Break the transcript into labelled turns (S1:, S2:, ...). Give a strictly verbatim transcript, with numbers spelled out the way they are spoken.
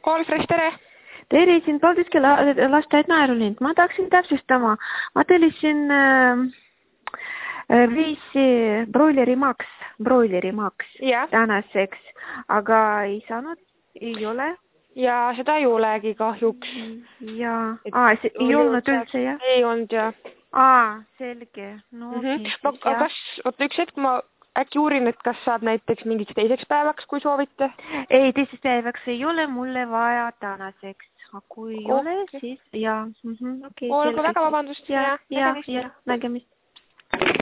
S1: Call Fresh, tere!
S2: Tere, siin Paldiski lasteaed Naerulind. Ma tahaksin täpsustama. Ma tellisin äh, viisi broileri Max, broileri Max
S1: ja.
S2: tänaseks, aga ei saanud, ei ole.
S1: Ja seda ei olegi kahjuks.
S2: Ja, aa, see ei olnud üldse, jah?
S1: Ei olnud, jah.
S2: Aa, selge. No,
S1: mm -hmm.
S2: okay,
S1: ma,
S2: siis,
S1: kas, oota üks hetk, ma äkki uurin, et kas saab näiteks mingiks teiseks päevaks, kui soovite?
S2: Ei, teiseks päevaks ei ole, mulle vaja tänaseks. Kui ei
S1: okay.
S2: ole, siis, jaa. Mm -hmm, okay,
S1: olgu väga vabandust.
S2: Ja, ja, ja, nägemist.